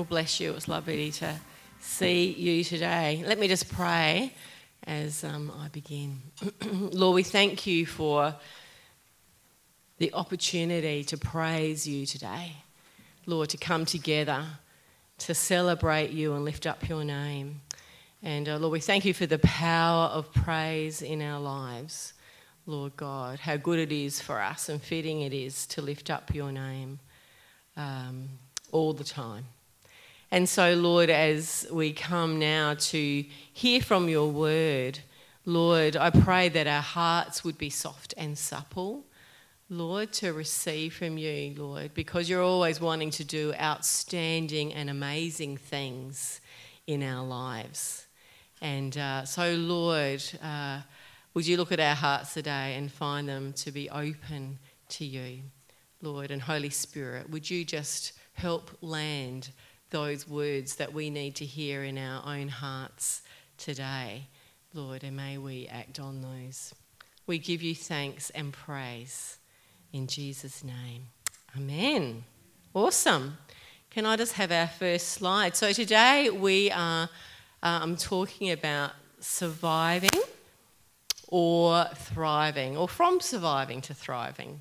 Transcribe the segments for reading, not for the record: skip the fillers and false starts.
Well, bless you. It's lovely to see you today. Let me just pray as I begin. Lord, we thank you for the opportunity to praise you today. Lord, to come together to celebrate you and lift up your name. And Lord, we thank you for the power of praise in our lives. Lord God, how good it is for us and fitting it is to lift up your name all the time. And so, Lord, as we come now to hear from your word, Lord, I pray that our hearts would be soft and supple, Lord, to receive from you, Lord, because you're always wanting to do outstanding and amazing things in our lives. And so, Lord, would you look at our hearts today and find them to be open to you, Lord, and Holy Spirit, would you just help land those words that we need to hear in our own hearts today, Lord, and may we act on those. We give you thanks and praise in Jesus' name. Amen. Awesome. Can I just have our first slide? So today we are I'm talking about surviving or thriving, or from surviving to thriving.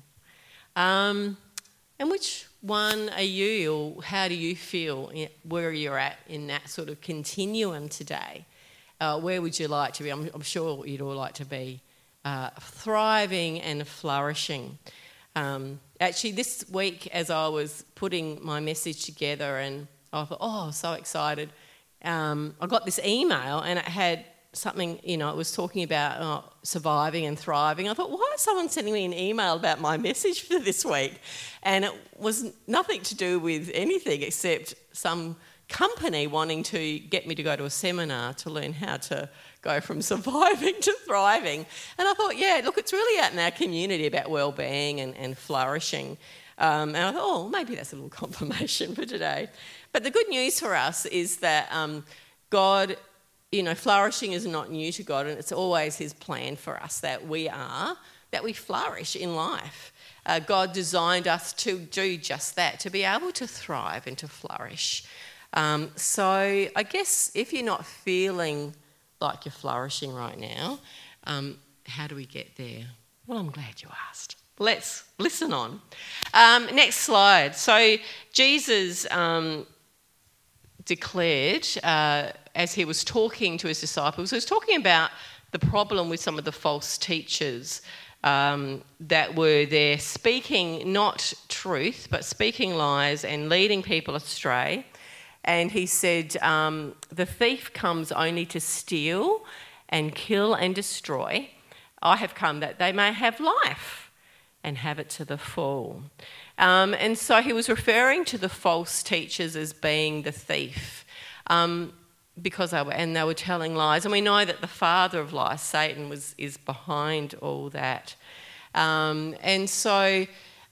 And which one are you, or how do you feel where you're at in that sort of continuum today? Where would you like to be? I'm sure you'd all like to be thriving and flourishing. Actually, this week as I was putting my message together, and I thought, I was so excited. I got this email and it had something, it was talking about surviving and thriving. I thought, why is someone sending me an email about my message for this week? And it was nothing to do with anything except some company wanting to get me to go to a seminar to learn how to go from surviving to thriving. And I thought, yeah, look, it's really out in our community about well-being and flourishing. And I thought, maybe that's a little confirmation for today. But the good news for us is that God, flourishing is not new to God, and it's always his plan for us that we flourish in life. God designed us to do just that, to be able to thrive and to flourish. So I guess if you're not feeling like you're flourishing right now, how do we get there? Well, I'm glad you asked. Let's listen on. Next slide. So Jesus declared, as he was talking to his disciples, he was talking about the problem with some of the false teachers that were there speaking not truth, but speaking lies and leading people astray. And he said, the thief comes only to steal and kill and destroy. I have come that they may have life and have it to the full. And so he was referring to the false teachers as being the thief because they were telling lies. And we know that the father of lies, Satan, is behind all that. And so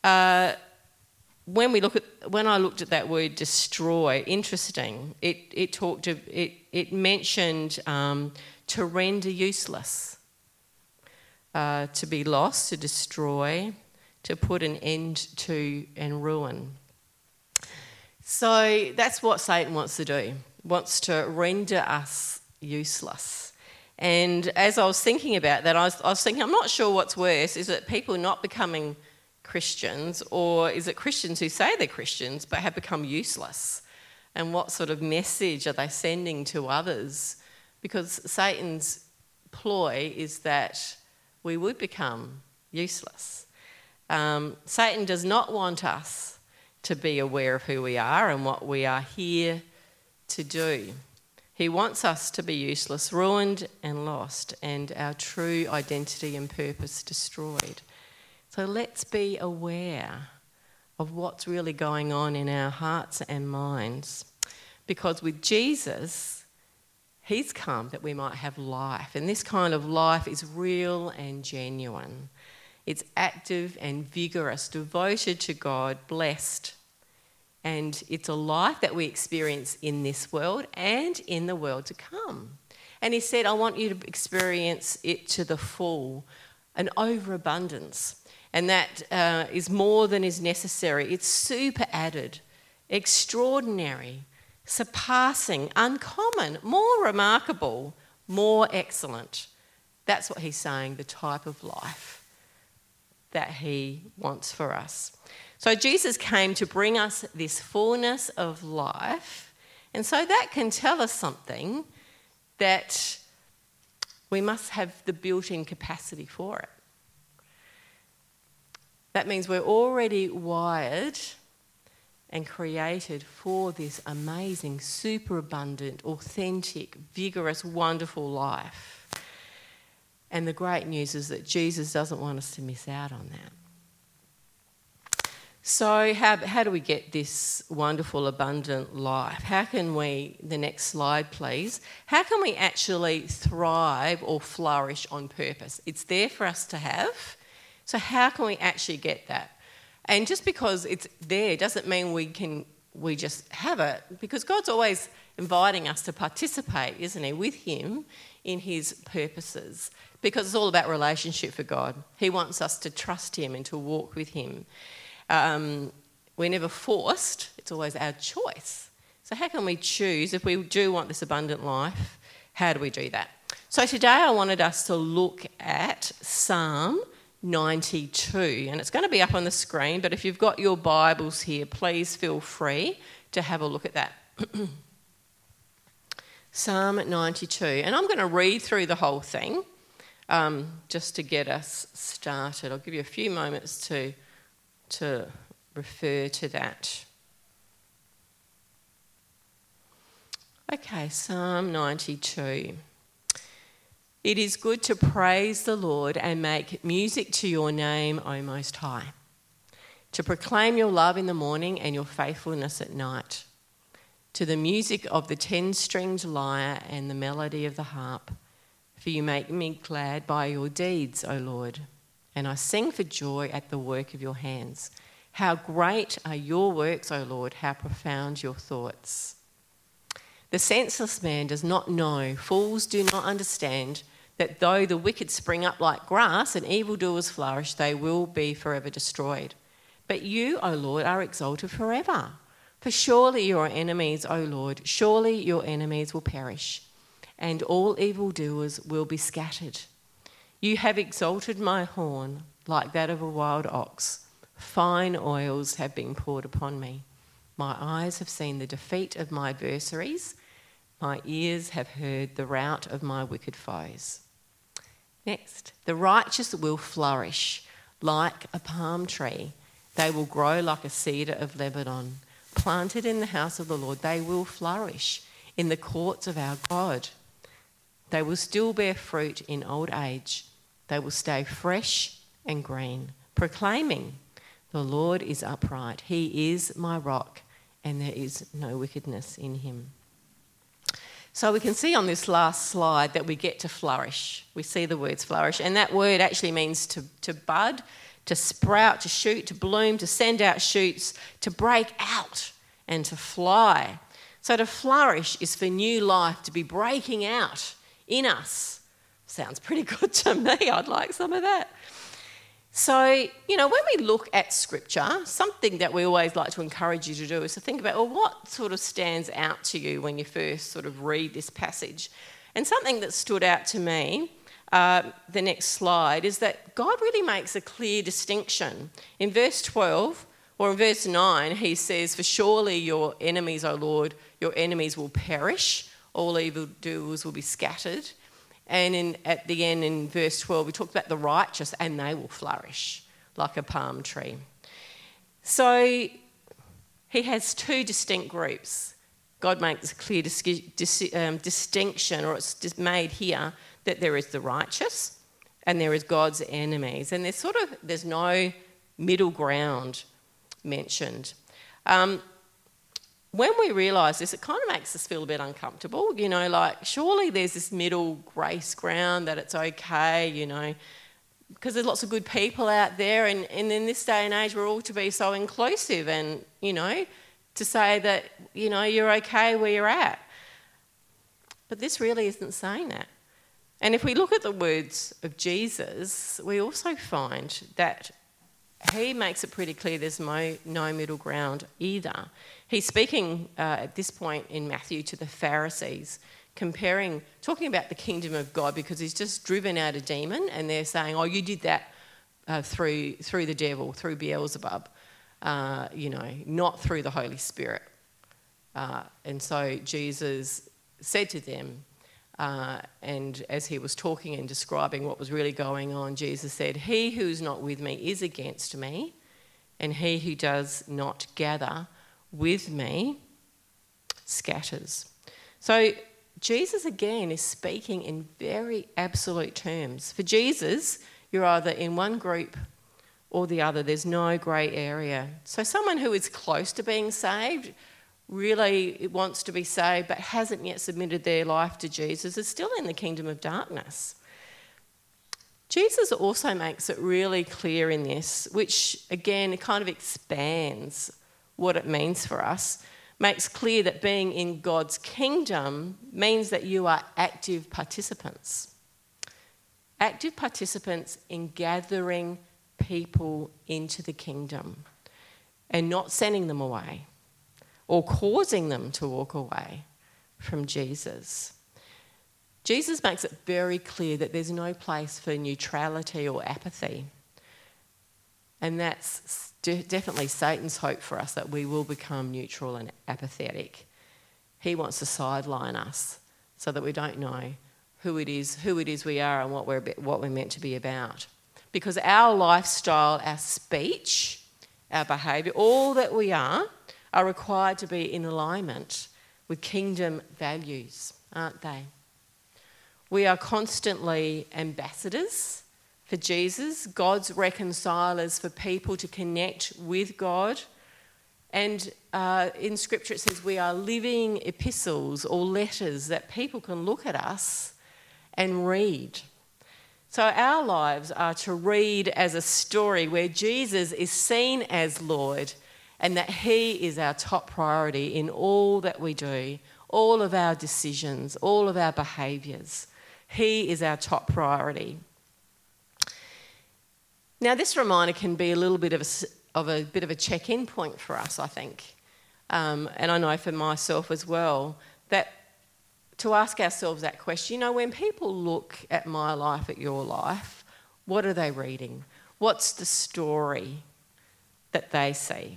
when I looked at that word destroy, interesting. It mentioned to render useless, to be lost, to destroy, to put an end to and ruin. So that's what Satan wants to do, wants to render us useless. And as I was thinking about that, I was thinking, I'm not sure what's worse. Is it people not becoming Christians, or is it Christians who say they're Christians but have become useless? And what sort of message are they sending to others? Because Satan's ploy is that we would become useless. Satan does not want us to be aware of who we are and what we are here to do. He wants us to be useless, ruined and lost, and our true identity and purpose destroyed. So let's be aware of what's really going on in our hearts and minds. Because with Jesus, he's come that we might have life. And this kind of life is real and genuine. It's active and vigorous, devoted to God, blessed. And it's a life that we experience in this world and in the world to come. And he said, I want you to experience it to the full, an overabundance. And that is more than is necessary. It's super added, extraordinary, surpassing, uncommon, more remarkable, more excellent. That's what he's saying, the type of life that he wants for us. So Jesus came to bring us this fullness of life, and so that can tell us something, that we must have the built-in capacity for it. That means we're already wired and created for this amazing, superabundant, authentic, vigorous, wonderful life. And the great news is that Jesus doesn't want us to miss out on that. So how do we get this wonderful, abundant life? How can we, the next slide please, how can we actually thrive or flourish on purpose? It's there for us to have. So how can we actually get that? And just because it's there doesn't mean we just have it, because God's always inviting us to participate, isn't he, with him in his purposes, because it's all about relationship for God. He wants us to trust him and to walk with him. We're never forced, it's always our choice. So how can we choose, if we do want this abundant life, how do we do that? So today I wanted us to look at Psalm 92, and it's going to be up on the screen, but if you've got your Bibles here, please feel free to have a look at that. Psalm 92, and I'm going to read through the whole thing just to get us started. I'll give you a few moments to refer to that. Okay, Psalm 92. It is good to praise the Lord and make music to your name, O Most High, to proclaim your love in the morning and your faithfulness at night, to the music of the 10-stringed lyre and the melody of the harp. For you make me glad by your deeds, O Lord, and I sing for joy at the work of your hands. How great are your works, O Lord, how profound your thoughts. The senseless man does not know, fools do not understand, that though the wicked spring up like grass and evildoers flourish, they will be forever destroyed. But you, O Lord, are exalted forever. For surely your enemies, O Lord, surely your enemies will perish, and all evildoers will be scattered. You have exalted my horn like that of a wild ox. Fine oils have been poured upon me. My eyes have seen the defeat of my adversaries. My ears have heard the rout of my wicked foes. Next, the righteous will flourish like a palm tree. They will grow like a cedar of Lebanon. Planted in the house of the Lord, they will flourish in the courts of our God. They will still bear fruit in old age. They will stay fresh and green, proclaiming, the Lord is upright. He is my rock, and there is no wickedness in him. So we can see on this last slide that we get to flourish. We see the words flourish, and that word actually means to bud, to sprout, to shoot, to bloom, to send out shoots, to break out and to fly. So to flourish is for new life to be breaking out in us. Sounds pretty good to me. I'd like some of that. So, when we look at Scripture, something that we always like to encourage you to do is to think about, well, what sort of stands out to you when you first sort of read this passage? And something that stood out to me, the next slide, is that God really makes a clear distinction. In verse 12, or in verse 9, he says, for surely your enemies, O Lord, your enemies will perish, all evildoers will be scattered. And at the end, in verse 12, we talked about the righteous, and they will flourish like a palm tree. So he has two distinct groups. God makes a clear distinction, or it's just made here, that there is the righteous and there is God's enemies. And there's no middle ground mentioned. When we realise this, it kind of makes us feel a bit uncomfortable, surely there's this middle grace ground that it's okay, because there's lots of good people out there, and in this day and age we're all to be so inclusive and, to say that, you're okay where you're at. But this really isn't saying that. And if we look at the words of Jesus, we also find that he makes it pretty clear there's no middle ground either. He's speaking at this point in Matthew to the Pharisees, talking about the kingdom of God, because he's just driven out a demon and they're saying, oh, you did that through the devil, through Beelzebub, not through the Holy Spirit. And so Jesus said to them, and as he was talking and describing what was really going on, Jesus said, he who is not with me is against me, and he who does not gather with me scatters. So Jesus again is speaking in very absolute terms. For Jesus, you're either in one group or the other. There's no grey area. So someone who is close to being saved, really wants to be saved but hasn't yet submitted their life to Jesus, is still in the kingdom of darkness. Jesus also makes it really clear in this, which again kind of expands what it means for us, makes clear that being in God's kingdom means that you are active participants. Active participants in gathering people into the kingdom and not sending them away or causing them to walk away from Jesus. Jesus makes it very clear that there's no place for neutrality or apathy. And that's definitely Satan's hope for us, that we will become neutral and apathetic. He wants to sideline us so that we don't know who it is we are and what we're meant to be about. Because our lifestyle, our speech, our behaviour, all that we are required to be in alignment with kingdom values, aren't they? We are constantly ambassadors for Jesus, God's reconcilers for people to connect with God. And in Scripture it says we are living epistles or letters that people can look at us and read. So our lives are to read as a story where Jesus is seen as Lord and that he is our top priority in all that we do, all of our decisions, all of our behaviours. He is our top priority. Now, this reminder can be a little bit of a check-in point for us, I think, and I know for myself as well, that to ask ourselves that question, when people look at my life, at your life, what are they reading? What's the story that they see?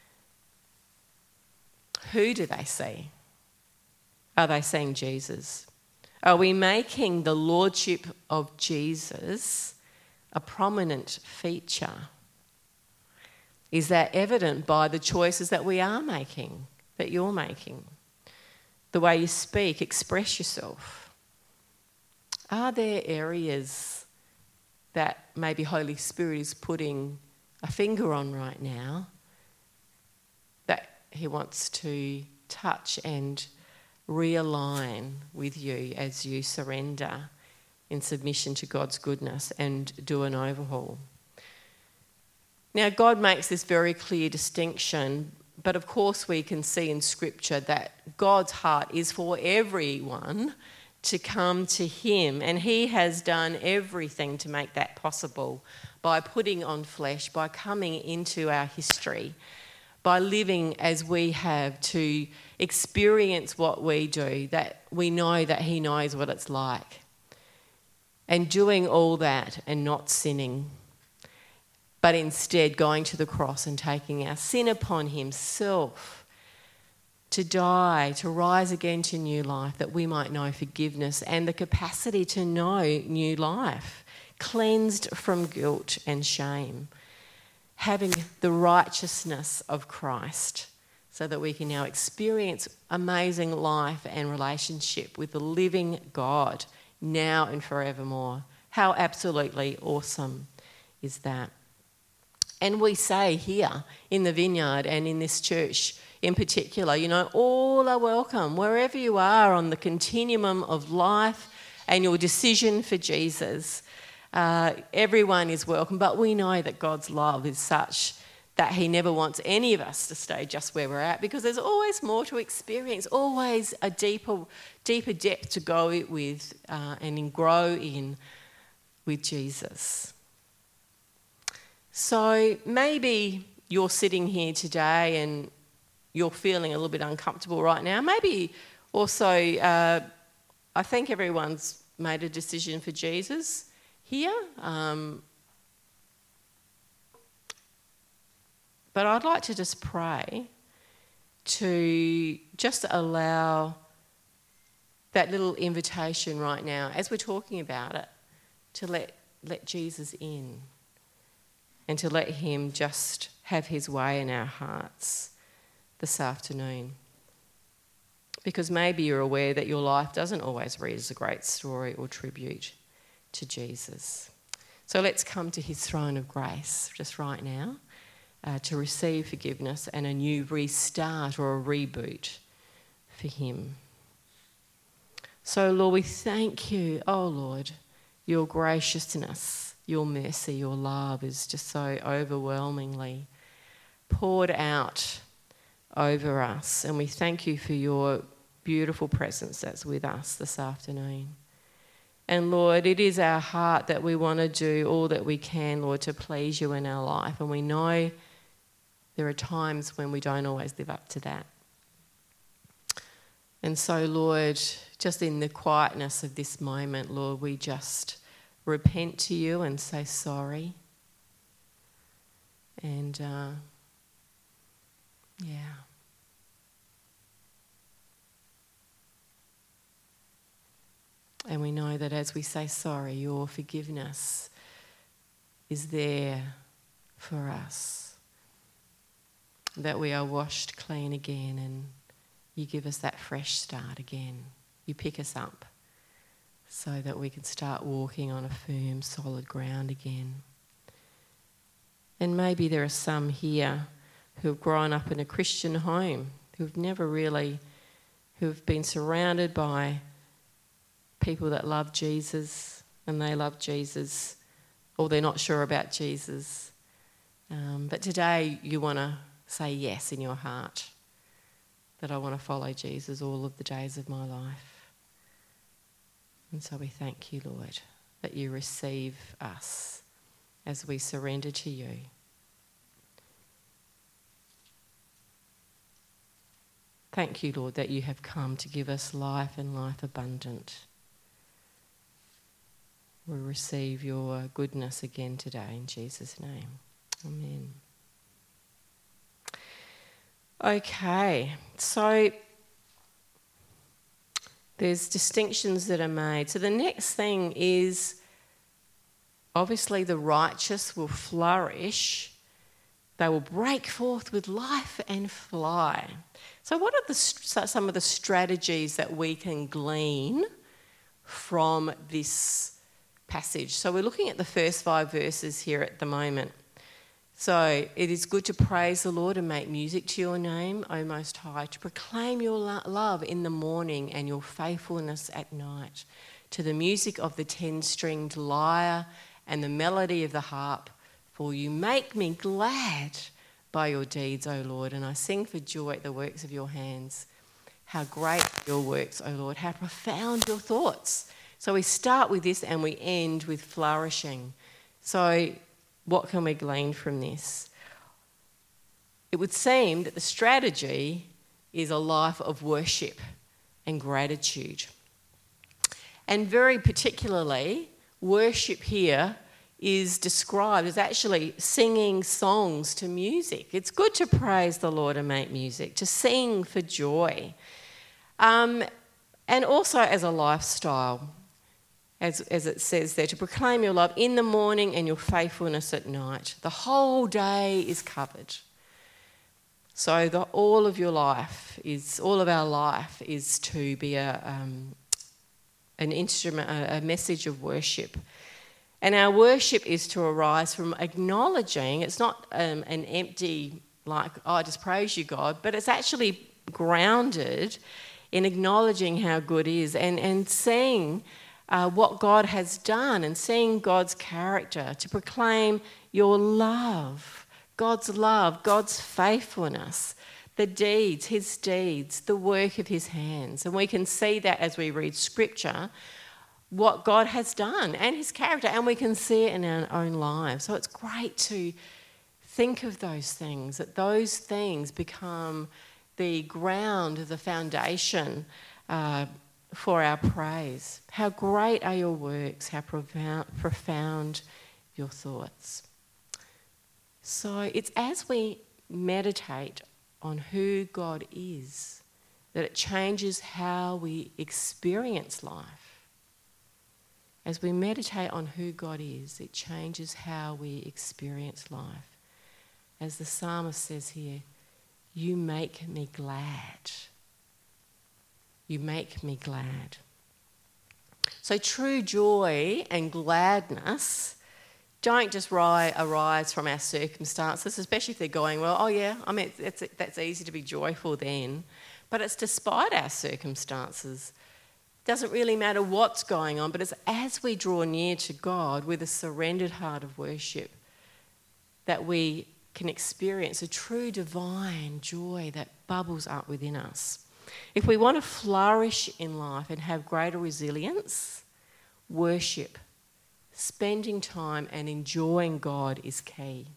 Who do they see? Are they seeing Jesus? Are we making the lordship of Jesus a prominent feature? Is that evident by the choices that we are making, that you're making? The way you speak, express yourself. Are there areas that maybe Holy Spirit is putting a finger on right now that he wants to touch and realign with you as you surrender in submission to God's goodness and do an overhaul? Now, God makes this very clear distinction, but of course we can see in Scripture that God's heart is for everyone to come to him, and he has done everything to make that possible by putting on flesh, by coming into our history, by living as we have, to experience what we do, that we know that he knows what it's like, and doing all that and not sinning, but instead going to the cross and taking our sin upon himself to die, to rise again to new life, that we might know forgiveness and the capacity to know new life, cleansed from guilt and shame, having the righteousness of Christ so that we can now experience amazing life and relationship with the living God now and forevermore. How absolutely awesome is that? And we say here in the Vineyard and in this church in particular, all are welcome wherever you are on the continuum of life and your decision for Jesus. Everyone is welcome, but we know that God's love is such that he never wants any of us to stay just where we're at, because there's always more to experience, always a deeper depth to go with and grow in with Jesus. So maybe you're sitting here today and you're feeling a little bit uncomfortable right now. Maybe also, I think everyone's made a decision for Jesus here. But I'd like to just pray to just allow that little invitation right now, as we're talking about it, to let Jesus in and to let him just have his way in our hearts this afternoon. Because maybe you're aware that your life doesn't always read as a great story or tribute to Jesus. So let's come to his throne of grace just right now to receive forgiveness and a new restart or a reboot for him. So Lord, we thank you, oh Lord, your graciousness, your mercy, your love is just so overwhelmingly poured out over us. And we thank you for your beautiful presence that's with us this afternoon. And Lord, it is our heart that we want to do all that we can, Lord, to please you in our life. And we know there are times when we don't always live up to that. And so, Lord, just in the quietness of this moment, Lord, we just repent to you and say sorry. And, And we know that as we say sorry, your forgiveness is there for us. That we are washed clean again and you give us that fresh start again. You pick us up so that we can start walking on a firm, solid ground again. And maybe there are some here who have grown up in a Christian home, who've been surrounded by people that love Jesus and they love Jesus, or they're not sure about Jesus. But today you want to say yes in your heart, that I want to follow Jesus all of the days of my life. And so we thank you, Lord, that you receive us as we surrender to you. Thank you, Lord, that you have come to give us life and life abundant. We receive your goodness again today in Jesus' name. Amen. Okay, so there's distinctions that are made. So the next thing is, obviously the righteous will flourish. They will break forth with life and fly. So what are some of the strategies that we can glean from this passage? So we're looking at the first 5 verses here at the moment. So it is good to praise the Lord and make music to your name, O Most High, to proclaim your love in the morning and your faithfulness at night, to the music of the 10-stringed lyre and the melody of the harp. For you make me glad by your deeds, O Lord, and I sing for joy at the works of your hands. How great are your works, O Lord, how profound your thoughts. So we start with this and we end with flourishing. So what can we glean from this? It would seem that the strategy is a life of worship and gratitude. And very particularly, worship here is described as actually singing songs to music. It's good to praise the Lord and make music, to sing for joy. And also as a lifestyle, as it says there, to proclaim your love in the morning and your faithfulness at night. The whole day is covered. So all of our life is to be an instrument, a message of worship. And our worship is to arise from acknowledging, it's not an empty, like, oh, I just praise you, God, but it's actually grounded in acknowledging how good He is and seeing what God has done and seeing God's character, to proclaim your love, God's faithfulness, the deeds, His deeds, the work of His hands. And we can see that as we read Scripture, what God has done and His character, and we can see it in our own lives. So it's great to think of those things, that those things become the ground, the foundation for our praise. How great are your works, how profound your thoughts. So it's as we meditate on who God is that it changes how we experience life. As we meditate on who God is, it changes how we experience life. As the psalmist says here, you make me glad. You make me glad. So true joy and gladness don't just arise from our circumstances, especially if they're going well. Oh yeah, I mean, that's easy to be joyful then. But it's despite our circumstances. It doesn't really matter what's going on, but it's as we draw near to God with a surrendered heart of worship that we can experience a true divine joy that bubbles up within us. If we want to flourish in life and have greater resilience, worship, spending time and enjoying God is key.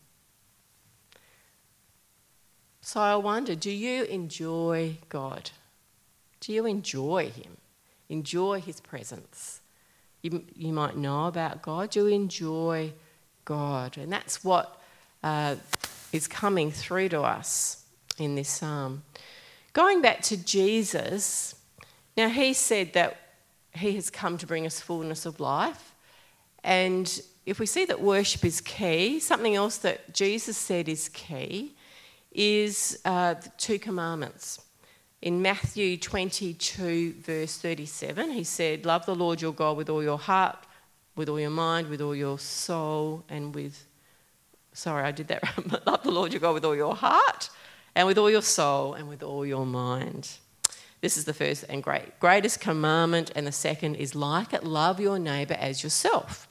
So I wonder, do you enjoy God? Do you enjoy him? Enjoy his presence? You might know about God. Do you enjoy God? And that's what is coming through to us in this psalm. Going back to Jesus, now he said that he has come to bring us fullness of life. And if we see that worship is key, something else that Jesus said is key is the 2 commandments. In Matthew 22, verse 37, he said, love the Lord your God with all your heart, with all your mind, with all your soul, and with... Sorry, I did that wrong. Love the Lord your God with all your heart, and with all your soul, and with all your mind. This is the first and greatest commandment, and the second is like it, love your neighbour as yourself.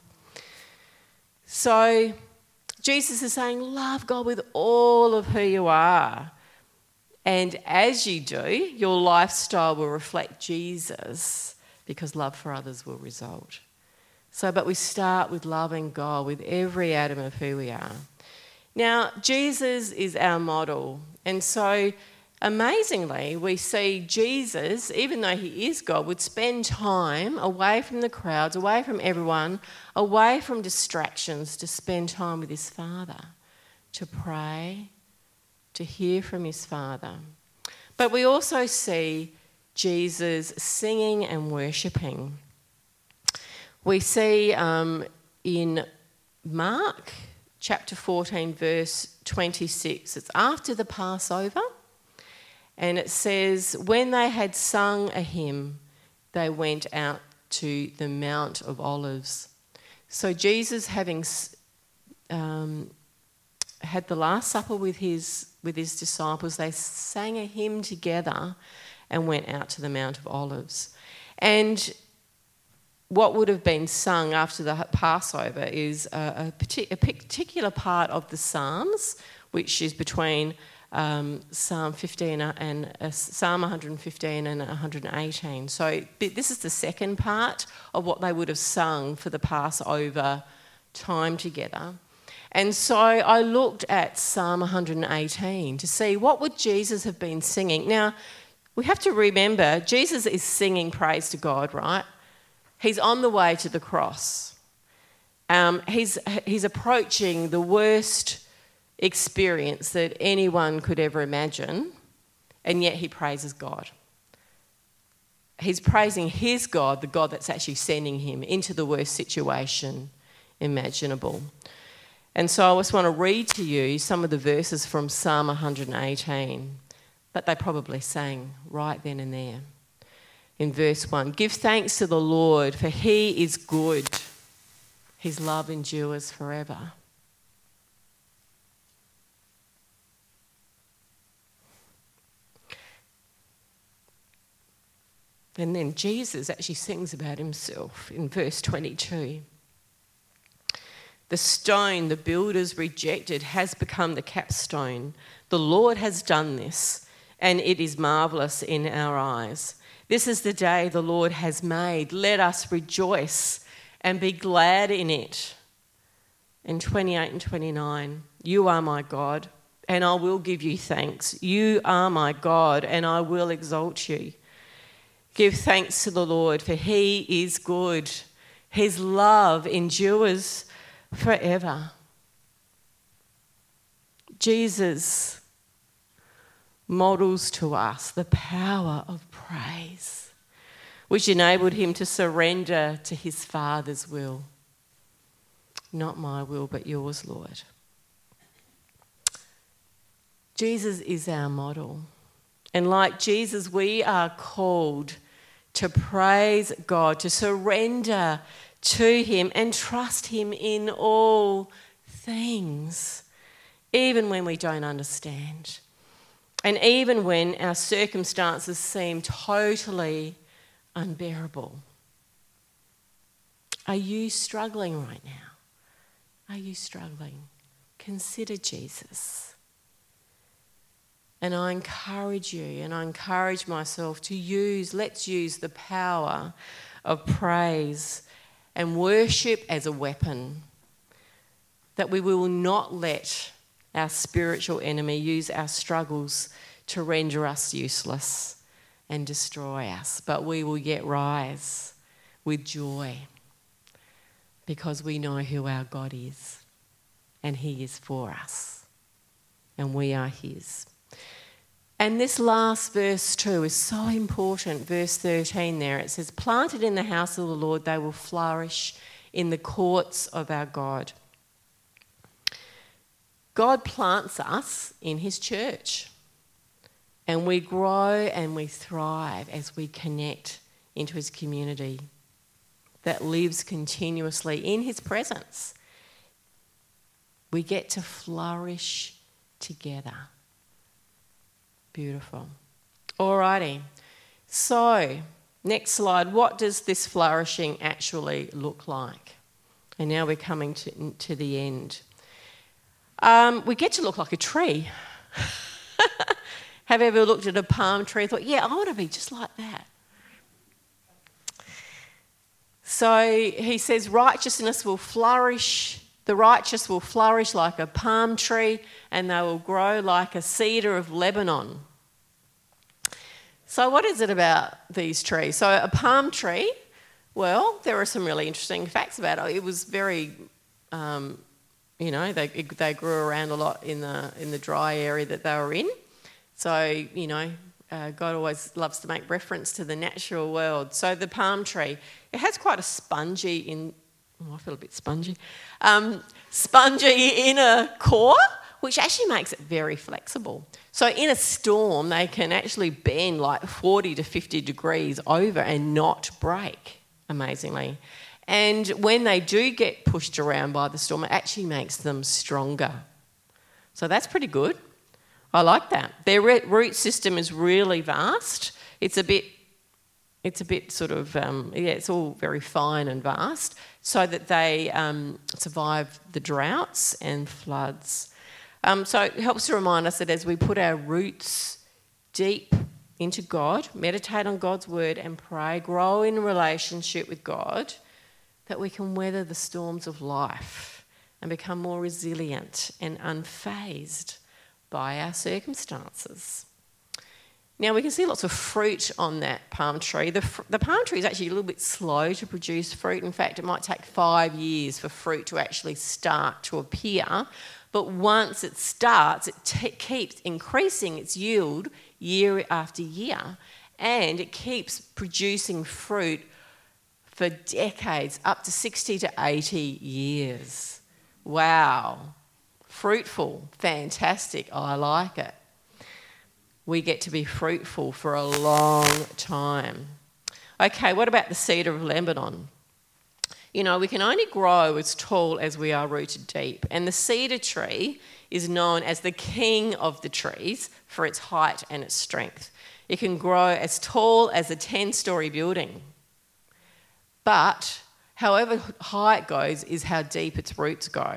So Jesus is saying, love God with all of who you are. And as you do, your lifestyle will reflect Jesus because love for others will result. But we start with loving God with every atom of who we are. Now, Jesus is our model. And so, amazingly, we see Jesus, even though he is God, would spend time away from the crowds, away from everyone, away from distractions to spend time with his Father, to pray, to hear from his Father. But we also see Jesus singing and worshipping. We see in Mark chapter 14, verse 26, it's after the Passover, and it says, when they had sung a hymn, they went out to the Mount of Olives. So Jesus, having had the Last Supper with his disciples, they sang a hymn together and went out to the Mount of Olives. And what would have been sung after the Passover is a particular part of the Psalms, which is between Psalm 15 and Psalm 115 and 118. So this is the second part of what they would have sung for the Passover time together. And so I looked at Psalm 118 to see what would Jesus have been singing. Now, we have to remember, Jesus is singing praise to God, right? He's on the way to the cross. He's approaching the worst experience that anyone could ever imagine, and yet he praises God. He's praising his God, the God that's actually sending him into the worst situation imaginable. And so I just want to read to you some of the verses from Psalm 118 that they probably sang right then and there. In verse 1, give thanks to the Lord, for he is good. His love endures forever. And then Jesus actually sings about himself in verse 22. The stone the builders rejected has become the capstone. The Lord has done this, and it is marvellous in our eyes. This is the day the Lord has made. Let us rejoice and be glad in it. In 28 and 29, you are my God, and I will give you thanks. You are my God, and I will exalt you. Give thanks to the Lord, for he is good. His love endures forever. Jesus models to us the power of praise, which enabled him to surrender to his Father's will. Not my will, but yours, Lord. Jesus is our model. And like Jesus, we are called to praise God, to surrender to him and trust him in all things, even when we don't understand. And even when our circumstances seem totally unbearable. Are you struggling right now? Are you struggling? Consider Jesus. And I encourage you, and I encourage myself to let's use the power of praise and worship as a weapon, that we will not let our spiritual enemy use our struggles to render us useless and destroy us, but we will yet rise with joy because we know who our God is, and he is for us, and we are his. And this last verse too is so important, verse 13 there. It says, planted in the house of the Lord, they will flourish in the courts of our God. God plants us in his church, and we grow and we thrive as we connect into his community that lives continuously in his presence. We get to flourish together. Beautiful. Alrighty. So, next slide. What does this flourishing actually look like? And now we're coming to the end. We get to look like a tree. Have you ever looked at a palm tree and thought, yeah, I want to be just like that? So he says righteousness will flourish. The righteous will flourish like a palm tree, and they will grow like a cedar of Lebanon. So what is it about these trees? So a palm tree, well, there are some really interesting facts about it. It was very, they grew around a lot in the dry area that they were in. So, God always loves to make reference to the natural world. So the palm tree, it has quite a spongy I feel a bit spongy. Spongy inner core, which actually makes it very flexible. So in a storm, they can actually bend like 40 to 50 degrees over and not break, amazingly. And when they do get pushed around by the storm, it actually makes them stronger. So that's pretty good. I like that. Their root system is really vast. It's a bit sort of, it's all very fine and vast, so that they survive the droughts and floods. So it helps to remind us that as we put our roots deep into God, meditate on God's word and pray, grow in relationship with God, that we can weather the storms of life and become more resilient and unfazed by our circumstances. Now, we can see lots of fruit on that palm tree. The palm tree is actually a little bit slow to produce fruit. In fact, it might take 5 years for fruit to actually start to appear. But once it starts, it keeps increasing its yield year after year. And it keeps producing fruit for decades, up to 60 to 80 years. Wow. Fruitful. Fantastic. I like it. We get to be fruitful for a long time. Okay, what about the cedar of Lebanon? We can only grow as tall as we are rooted deep. And the cedar tree is known as the king of the trees for its height and its strength. It can grow as tall as a 10-story building. But however high it goes is how deep its roots go.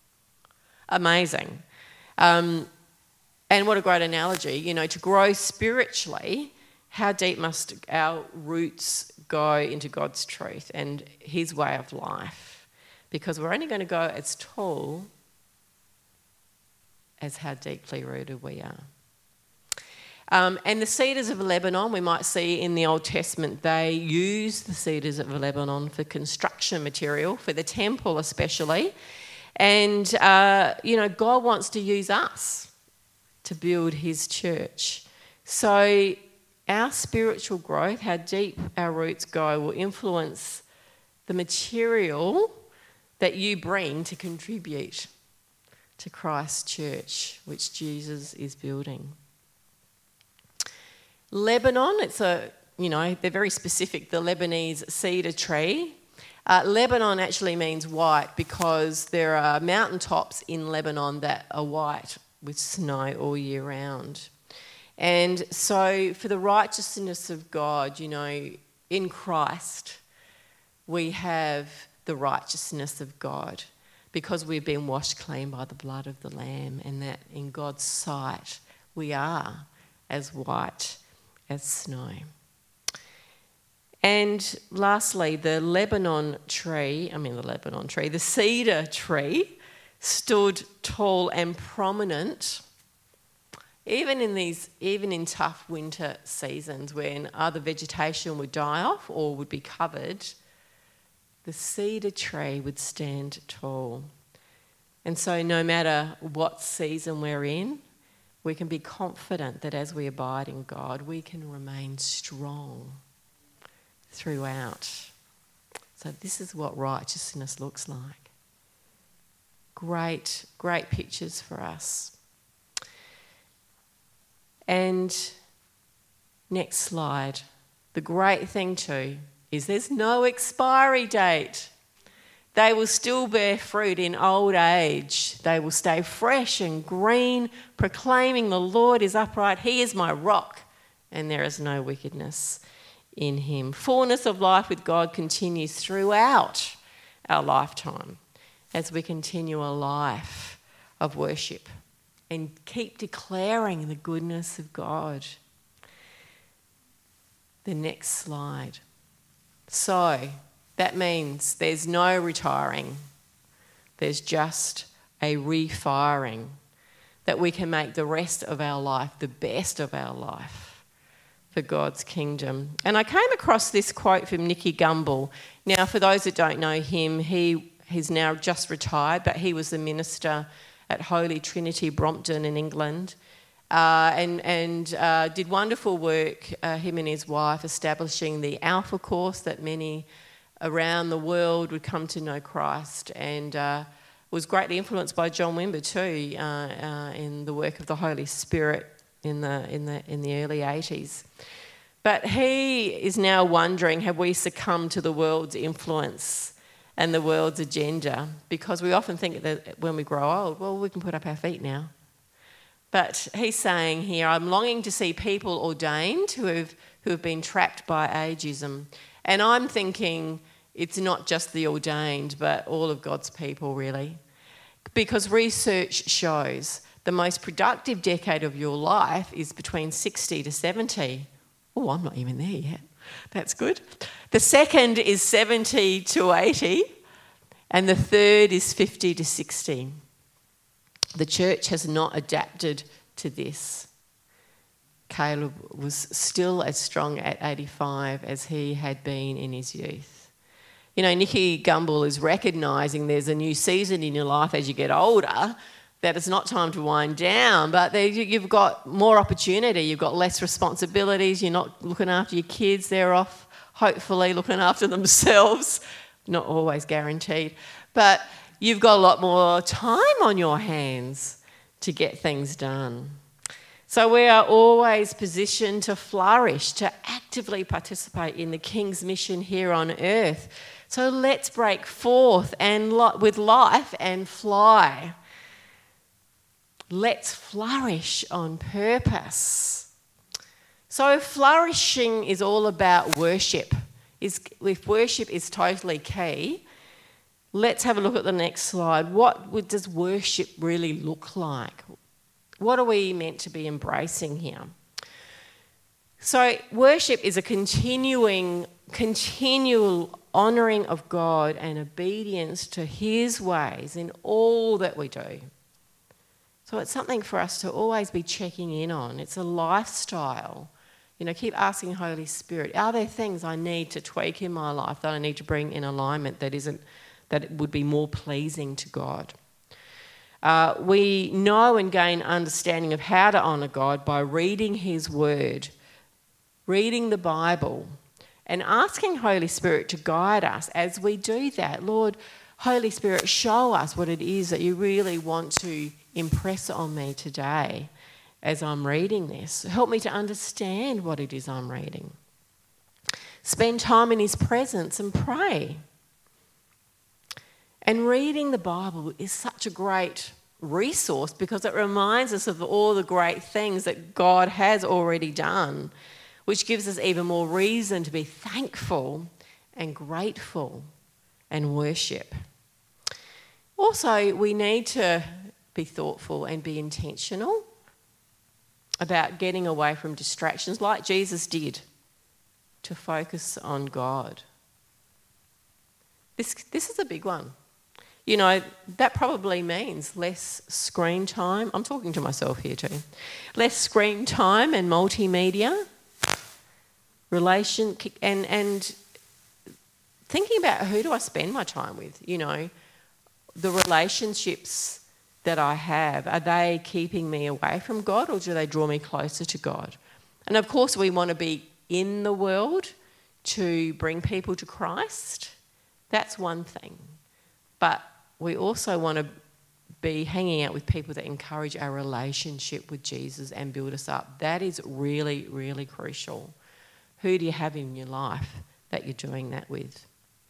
Amazing. And what a great analogy, to grow spiritually, how deep must our roots go into God's truth and his way of life? Because we're only going to go as tall as how deeply rooted we are. And the cedars of Lebanon, we might see in the Old Testament, they use the cedars of Lebanon for construction material, for the temple especially. And, God wants to use us to build his church. So our spiritual growth, how deep our roots go, will influence the material that you bring to contribute to Christ's church, which Jesus is building. Lebanon, they're very specific, the Lebanese cedar tree. Lebanon actually means white because there are mountaintops in Lebanon that are white with snow all year round. And so for the righteousness of God, in Christ, we have the righteousness of God because we've been washed clean by the blood of the Lamb, and that in God's sight we are as white as snow. And lastly, the cedar tree stood tall and prominent even in tough winter seasons when other vegetation would die off or would be covered. The cedar tree would stand tall. And so no matter what season we're in, we can be confident that as we abide in God, we can remain strong throughout. So this is what righteousness looks like. Great, great pictures for us. And next slide. The great thing too is there's no expiry date. They will still bear fruit in old age. They will stay fresh and green, proclaiming the Lord is upright. He is my rock, and there is no wickedness in him. Fullness of life with God continues throughout our lifetime as we continue a life of worship and keep declaring the goodness of God. The next slide. So that means there's no retiring. There's just a refiring, that we can make the rest of our life the best of our life for God's kingdom. And I came across this quote from Nicky Gumbel. Now, for those that don't know him, he's now just retired, but he was the minister at Holy Trinity, Brompton in England, and did wonderful work, him and his wife, establishing the Alpha course that many around the world would come to know Christ, and was greatly influenced by John Wimber too in the work of the Holy Spirit in the early 80s. But he is now wondering, have we succumbed to the world's influence and the world's agenda? Because we often think that when we grow old, well, we can put up our feet now. But he's saying here, I'm longing to see people ordained who have been trapped by ageism. And I'm thinking it's not just the ordained, but all of God's people, really. Because research shows the most productive decade of your life is between 60 to 70. Oh, I'm not even there yet. That's good. The second is 70 to 80, and the third is 50 to 60. The church has not adapted to this. Caleb was still as strong at 85 as he had been in his youth. Nicky Gumbel is recognising there's a new season in your life as you get older, that it's not time to wind down, but you've got more opportunity, you've got less responsibilities, you're not looking after your kids, they're off hopefully looking after themselves, not always guaranteed, but you've got a lot more time on your hands to get things done. So we are always positioned to flourish, to actively participate in the King's mission here on earth. So let's break forth and with life and fly. Let's flourish on purpose. So flourishing is all about worship. If worship is totally key, let's have a look at the next slide. What does worship really look like? What are we meant to be embracing here? So worship is a continual honouring of God and obedience to his ways in all that we do. So it's something for us to always be checking in on. It's a lifestyle. Keep asking Holy Spirit, are there things I need to tweak in my life that I need to bring in alignment that it would be more pleasing to God? We know and gain understanding of how to honour God by reading His Word, reading the Bible, and asking Holy Spirit to guide us as we do that. Lord, Holy Spirit, show us what it is that you really want to impress on me today as I'm reading this. Help me to understand what it is I'm reading. Spend time in His presence and pray. And reading the Bible is such a great resource because it reminds us of all the great things that God has already done, which gives us even more reason to be thankful and grateful and worship. Also, we need to be thoughtful and be intentional about getting away from distractions like Jesus did, to focus on God. This is a big one. That probably means less screen time. I'm talking to myself here too. Less screen time and multimedia, and thinking about who do I spend my time with, the relationships that I have, are they keeping me away from God or do they draw me closer to God? And of course we want to be in the world to bring people to Christ. That's one thing. But we also want to be hanging out with people that encourage our relationship with Jesus and build us up. That is really, really crucial. Who do you have in your life that you're doing that with?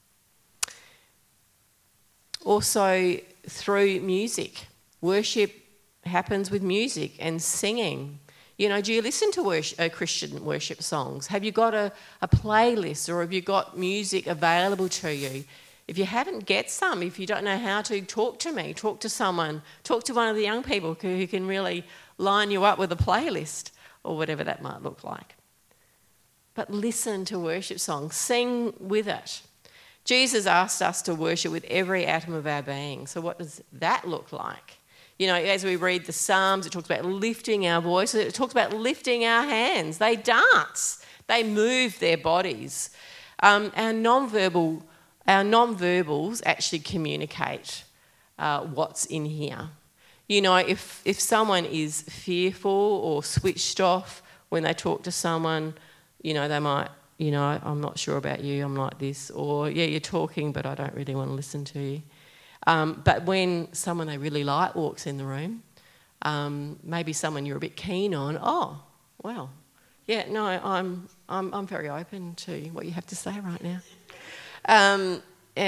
Also, through music. Worship happens with music and singing. Do you listen to Christian worship songs? Have you got a playlist, or have you got music available to you? If you haven't, get some. If you don't know how to, talk to me, talk to someone, talk to one of the young people who can really line you up with a playlist or whatever that might look like. But listen to worship songs, sing with it. Jesus asked us to worship with every atom of our being. So what does that look like? As we read the Psalms, it talks about lifting our voices. It talks about lifting our hands. They dance. They move their bodies. Our non-verbals actually communicate what's in here. If someone is fearful or switched off when they talk to someone, they might, I'm not sure about you, I'm like this. Or, yeah, you're talking, but I don't really want to listen to you. But when someone they really like walks in the room, maybe someone you're a bit keen on, oh, well, yeah, no, I'm very open to what you have to say right now.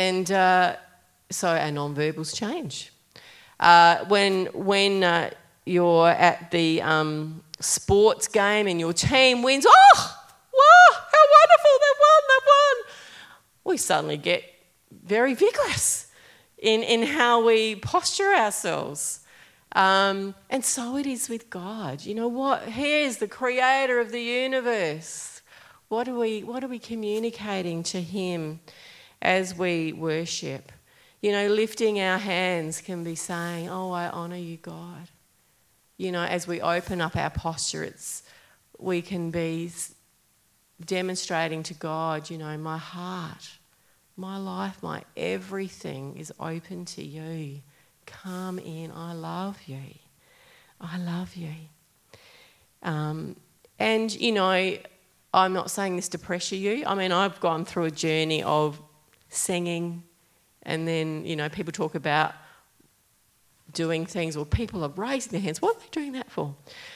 So our non-verbals change. When you're at the sports game and your team wins, oh, wow, how wonderful, they've won. We suddenly get very vigorous in how we posture ourselves. And so it is with God. You know what? He is the creator of the universe. What are we communicating to him as we worship? Lifting our hands can be saying, oh, I honour you, God. As we open up our posture, we can be demonstrating to God, my heart, my life, my everything is open to you. Come in, I love you. I love you. And, I'm not saying this to pressure you. I mean, I've gone through a journey of singing, and then, people talk about doing things, or people are raising their hands. What are they doing that for?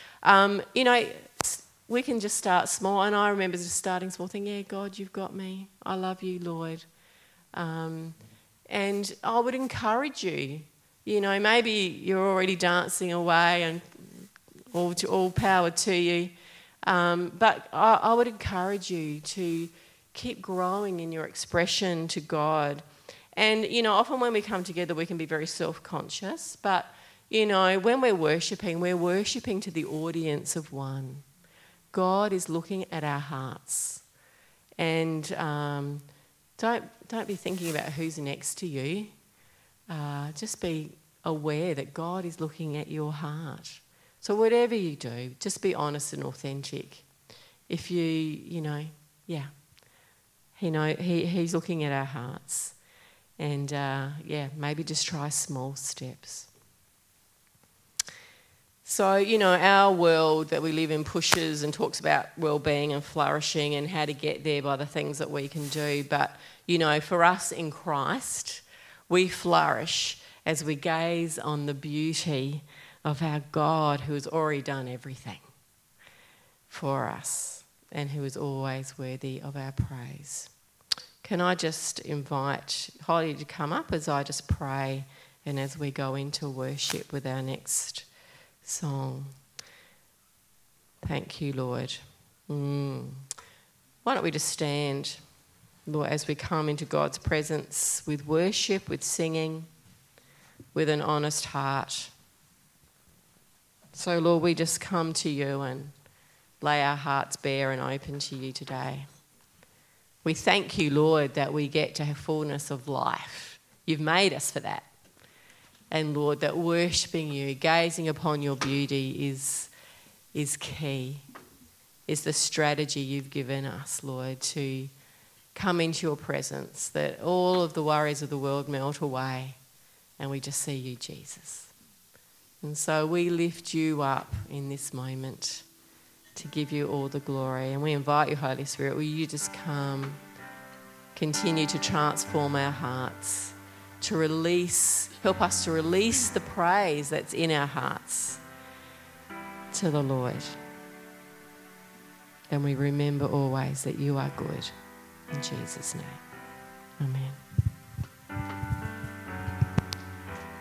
We can just start small. And I remember just starting small, thinking, yeah, God, you've got me. I love you, Lord. And I would encourage you, maybe you're already dancing away and all power to you. But I would encourage you to keep growing in your expression to God. And, often when we come together, we can be very self-conscious. But, when we're worshipping to the audience of one. God is looking at our hearts. And don't be thinking about who's next to you. Just be aware that God is looking at your heart. So whatever you do, just be honest and authentic. If He's looking at our hearts. And maybe just try small steps. So, our world that we live in pushes and talks about well-being and flourishing and how to get there by the things that we can do. But, for us in Christ, we flourish as we gaze on the beauty of our God who has already done everything for us and who is always worthy of our praise. Can I just invite Holly to come up as I just pray and as we go into worship with our next song. Thank you, Lord. Why don't we just stand, Lord, as we come into God's presence with worship, with singing, with an honest heart. So, Lord, we just come to you and lay our hearts bare and open to you today. We thank you, Lord, that we get to have fullness of life. You've made us for that. And, Lord, that worshipping you, gazing upon your beauty is key, is the strategy you've given us, Lord, to come into your presence, that all of the worries of the world melt away and we just see you, Jesus. And so we lift you up in this moment to give you all the glory. And we invite you, Holy Spirit, will you just come, continue to transform our hearts, to help us to release the praise that's in our hearts to the Lord. And we remember always that you are good. In Jesus' name, amen.